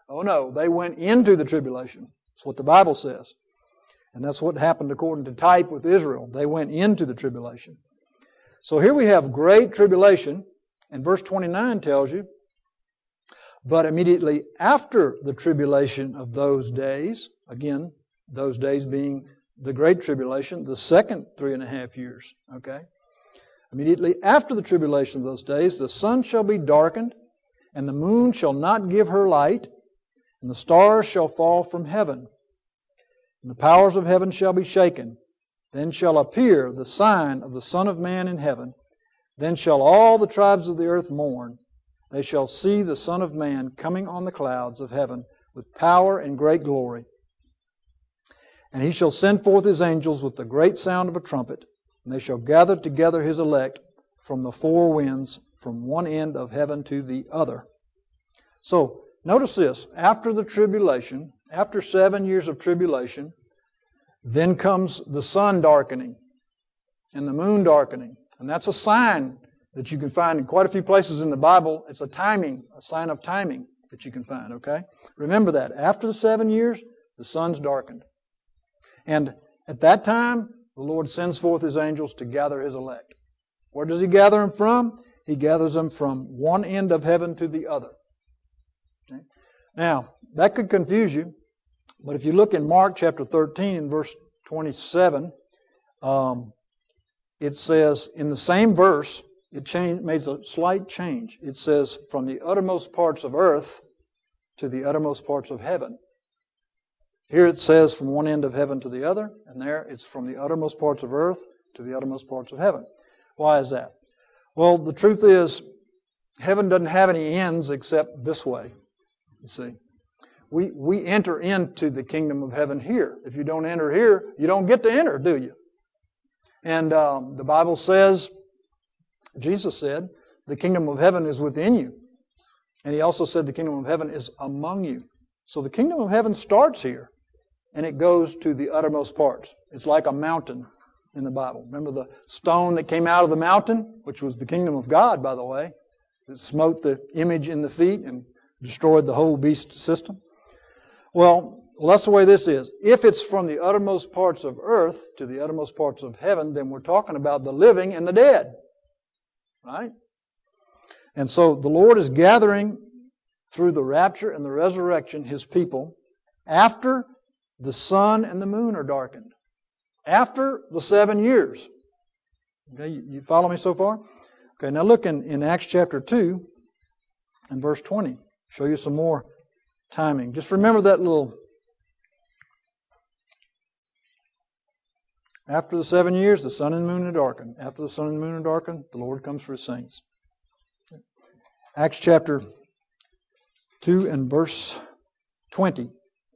Oh no, they went into the tribulation. That's what the Bible says. And that's what happened according to type with Israel. They went into the tribulation. So here we have great tribulation, and verse twenty-nine tells you, but immediately after the tribulation of those days, again, those days being the great tribulation, the second three and a half years, okay? Immediately after the tribulation of those days, the sun shall be darkened, and the moon shall not give her light, and the stars shall fall from heaven, and the powers of heaven shall be shaken. Then shall appear the sign of the Son of Man in heaven. Then shall all the tribes of the earth mourn. They shall see the Son of Man coming on the clouds of heaven with power and great glory. And He shall send forth His angels with the great sound of a trumpet, and they shall gather together His elect from the four winds, from one end of heaven to the other. So, notice this. After the tribulation, after seven years of tribulation, then comes the sun darkening and the moon darkening. And that's a sign that you can find in quite a few places in the Bible. It's a timing, a sign of timing that you can find, okay? Remember that. After the seven years, the sun's darkened. And at that time, the Lord sends forth His angels to gather His elect. Where does He gather them from? He gathers them from one end of heaven to the other. Okay? Now, that could confuse you. But if you look in Mark chapter thirteen, verse twenty-seven, um, it says, in the same verse, it changed, makes a slight change. It says, from the uttermost parts of earth to the uttermost parts of heaven. Here it says, from one end of heaven to the other, and there it's from the uttermost parts of earth to the uttermost parts of heaven. Why is that? Well, the truth is, heaven doesn't have any ends except this way, you see. We we enter into the kingdom of heaven here. If you don't enter here, you don't get to enter, do you? And um, the Bible says, Jesus said, the kingdom of heaven is within you. And He also said the kingdom of heaven is among you. So the kingdom of heaven starts here, and it goes to the uttermost parts. It's like a mountain in the Bible. Remember the stone that came out of the mountain, which was the kingdom of God, by the way, that smote the image in the feet and destroyed the whole beast system? Well, that's the way this is. If it's from the uttermost parts of earth to the uttermost parts of heaven, then we're talking about the living and the dead. Right? And so the Lord is gathering through the rapture and the resurrection His people after the sun and the moon are darkened. After the seven years. Okay, you follow me so far? Okay, now look in, in Acts chapter two and verse twenty. Show you some more timing. Just remember that little... After the seven years, the sun and moon are darkened. After the sun and moon are darkened, the Lord comes for His saints. Acts chapter two and verse twenty.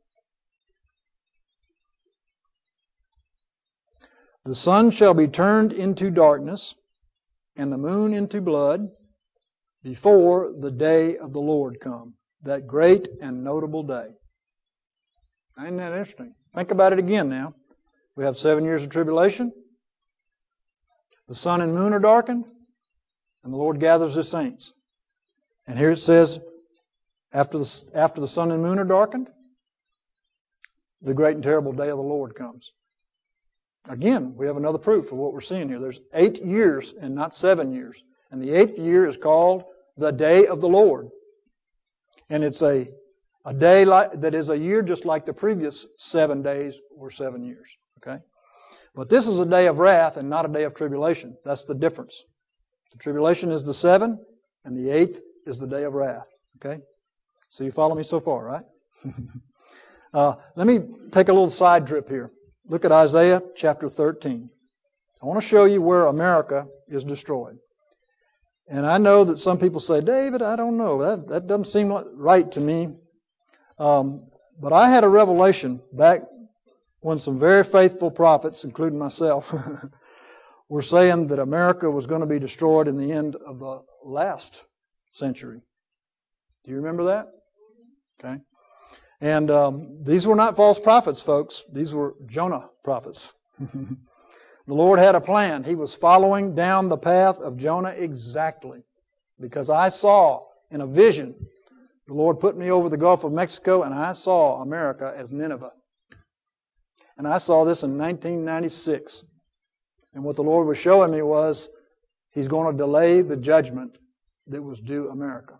The sun shall be turned into darkness, and the moon into blood, before the day of the Lord come. That great and notable day. Isn't that interesting? Think about it again now. We have seven years of tribulation. The sun and moon are darkened. And the Lord gathers His saints. And here it says, after the, after the sun and moon are darkened, the great and terrible day of the Lord comes. Again, we have another proof of what we're seeing here. There's eight years and not seven years. And the eighth year is called the day of the Lord. And it's a, a day like, that is a year just like the previous seven days were seven years. Okay? But this is a day of wrath and not a day of tribulation. That's the difference. The tribulation is the seven, and the eighth is the day of wrath. Okay? So you follow me so far, right? uh, let me take a little side trip here. Look at Isaiah chapter thirteen. I want to show you where America is destroyed. And I know that some people say, David, I don't know. That, that doesn't seem like right to me. Um, but I had a revelation back when some very faithful prophets, including myself, were saying that America was going to be destroyed in the end of the last century. Do you remember that? Okay. And um, these were not false prophets, folks. These were Jonah prophets. The Lord had a plan. He was following down the path of Jonah exactly. Because I saw in a vision The Lord put me over the Gulf of Mexico, and I saw America as Nineveh. And I saw this in nineteen ninety-six. And what the Lord was showing me was He's going to delay the judgment that was due America.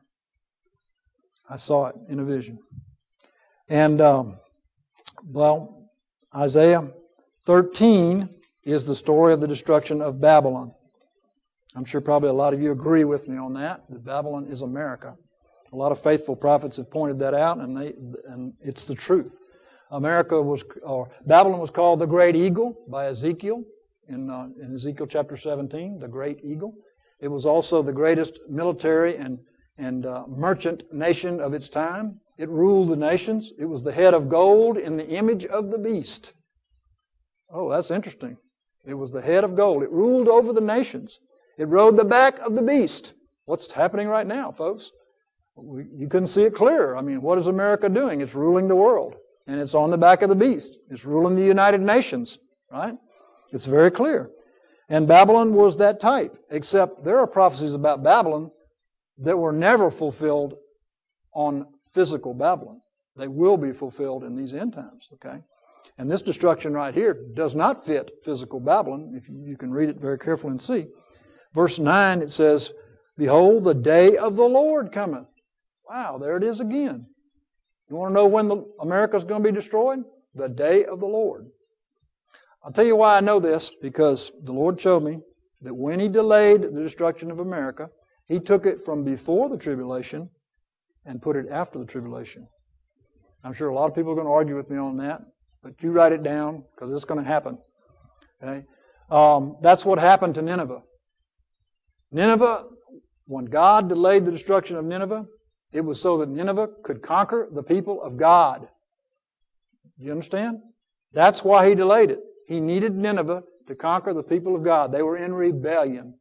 I saw it in a vision. And, um, well, Isaiah thirteen is the story of the destruction of Babylon. I'm sure probably a lot of you agree with me on that, that Babylon is America. A lot of faithful prophets have pointed that out, and they and it's the truth. America was, or Babylon was called the Great Eagle by Ezekiel in, uh, in Ezekiel chapter seventeen, the Great Eagle. It was also the greatest military and, and uh, merchant nation of its time. It ruled the nations. It was the head of gold in the image of the beast. Oh, that's interesting. It was the head of gold. It ruled over the nations. It rode the back of the beast. What's happening right now, folks? We, you couldn't see it clearer. I mean, what is America doing? It's ruling the world. And it's on the back of the beast. It's ruling the United Nations, right? It's very clear. And Babylon was that type, except there are prophecies about Babylon that were never fulfilled on physical Babylon. They will be fulfilled in these end times, okay? And this destruction right here does not fit physical Babylon. If you, you can read it very carefully and see. Verse nine, it says, "Behold, the day of the Lord cometh." Wow, there it is again. You want to know when the, America's going to be destroyed? The day of the Lord. I'll tell you why I know this, because the Lord showed me that when He delayed the destruction of America, He took it from before the tribulation and put it after the tribulation. I'm sure a lot of people are going to argue with me on that, but you write it down because it's going to happen. Okay? Um, that's what happened to Nineveh. Nineveh, when God delayed the destruction of Nineveh, it was so that Nineveh could conquer the people of God. Do you understand? That's why He delayed it. He needed Nineveh to conquer the people of God. They were in rebellion.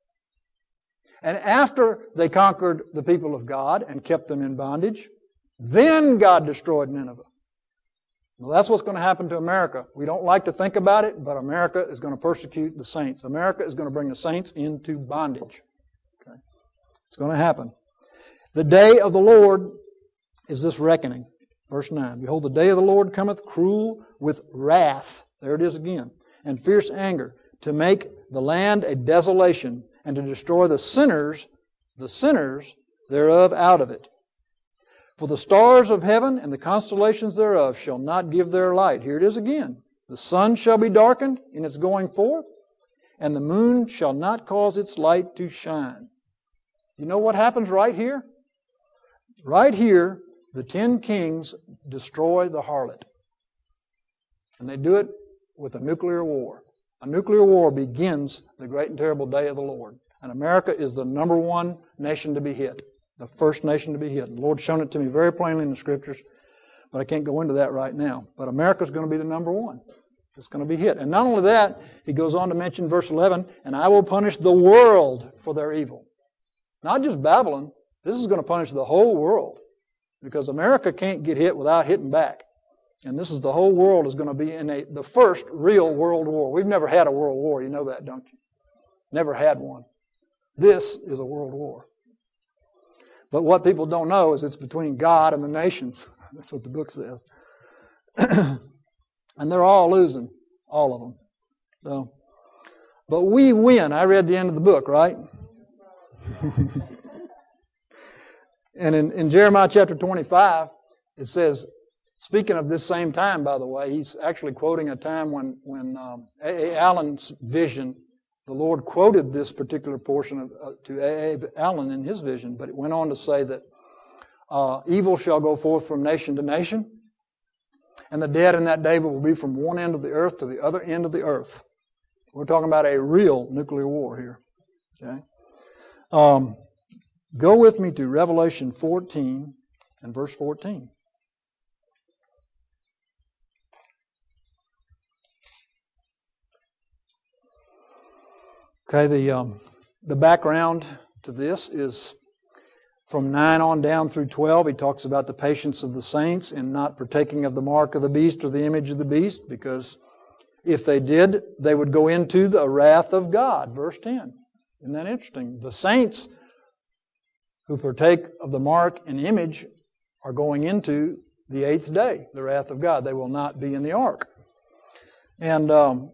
And after they conquered the people of God and kept them in bondage, then God destroyed Nineveh. Well, that's what's going to happen to America. We don't like to think about it, but America is going to persecute the saints. America is going to bring the saints into bondage. Okay? It's going to happen. The day of the Lord is this reckoning. Verse nine, "Behold, the day of the Lord cometh cruel with wrath." There it is again. "And fierce anger, to make the land a desolation, and to destroy the sinners, the sinners thereof out of it. For the stars of heaven and the constellations thereof shall not give their light." Here it is again. "The sun shall be darkened in its going forth, and the moon shall not cause its light to shine." You know what happens right here? Right here, the ten kings destroy the harlot. And they do it with a nuclear war. A nuclear war begins the great and terrible day of the Lord. And America is the number one nation to be hit. The first nation to be hit. The Lord's shown it to me very plainly in the Scriptures, but I can't go into that right now. But America's going to be the number one. It's going to be hit. And not only that, He goes on to mention verse eleven, "And I will punish the world for their evil." Not just Babylon. This is going to punish the whole world. Because America can't get hit without hitting back. And this is the whole world is going to be in a the first real world war. We've never had a world war. You know that, don't you? Never had one. This is a world war. But what people don't know is it's between God and the nations. That's what the book says. And they're all losing. All of them. So, but we win. I read the end of the book, right? And in, in Jeremiah chapter twenty-five, it says, speaking of this same time, by the way, he's actually quoting a time when, when um, A A. Allen's vision, the Lord quoted this particular portion of, uh, to A A. Allen in his vision, but it went on to say that uh, evil shall go forth from nation to nation, and the dead in that day will be from one end of the earth to the other end of the earth. We're talking about a real nuclear war here. Okay? Um, go with me to Revelation fourteen and verse fourteen. Okay, the um, the background to this is from nine on down through twelve. He talks about the patience of the saints in not partaking of the mark of the beast or the image of the beast, because if they did, they would go into the wrath of God. Verse ten. Isn't that interesting? The saints who partake of the mark and image are going into the eighth day, the wrath of God. They will not be in the ark. And um,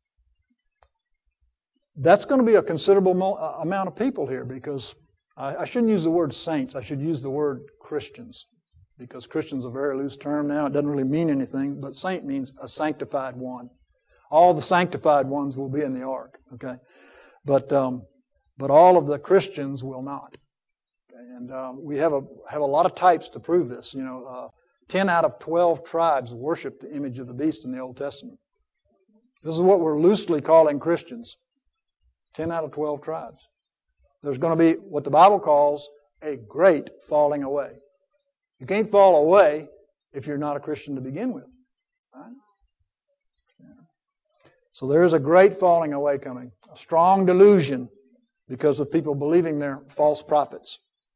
that's going to be a considerable mo- amount of people here, because I, I shouldn't use the word saints. I should use the word Christians, because Christian's a very loose term now. It doesn't really mean anything, but saint means a sanctified one. All the sanctified ones will be in the ark, okay? But um, but all of the Christians will not. And uh, we have a have a lot of types to prove this. You know, uh, ten out of twelve tribes worship the image of the beast in the Old Testament. This is what we're loosely calling Christians. ten out of twelve tribes. There's going to be what the Bible calls a great falling away. You can't fall away if you're not a Christian to begin with. Right? So there's a great falling away coming. A strong delusion because of people believing they're false prophets.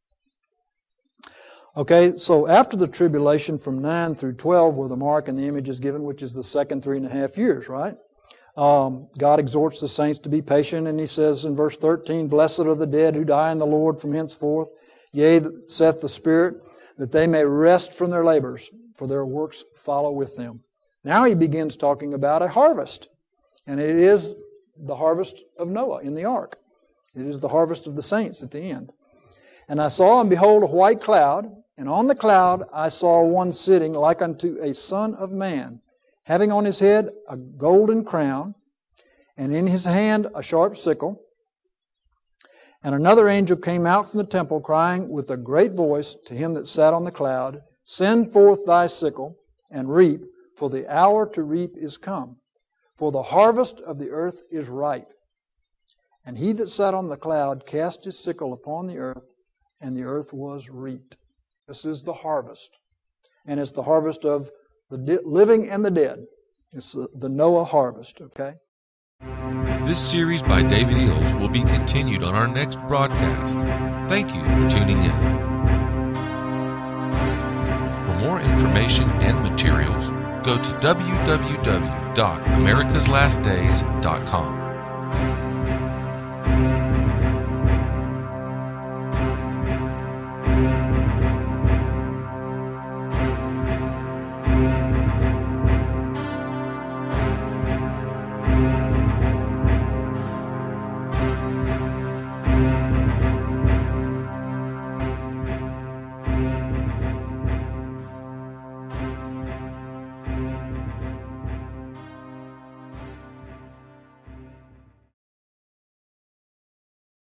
Okay, so after the tribulation from nine through twelve, where the mark and the image is given, which is the second three and a half years, right? Um, God exhorts the saints to be patient, and He says in verse thirteen, "Blessed are the dead who die in the Lord from henceforth. Yea, saith the Spirit, that they may rest from their labors, for their works follow with them." Now He begins talking about a harvest. And it is the harvest of Noah in the ark. It is the harvest of the saints at the end. "And I saw, and behold, a white cloud, and on the cloud I saw one sitting like unto a son of man, having on his head a golden crown, and in his hand a sharp sickle. And another angel came out from the temple, crying with a great voice to him that sat on the cloud, Send forth thy sickle, and reap, for the hour to reap is come. For the harvest of the earth is ripe. And he that sat on the cloud cast his sickle upon the earth, and the earth was reaped." This is the harvest. And it's the harvest of the di- living and the dead. It's the, the Noah harvest, okay?
This series by David Eels will be continued on our next broadcast. Thank you for tuning in. For more information and materials, go to w w w dot americas last days dot com.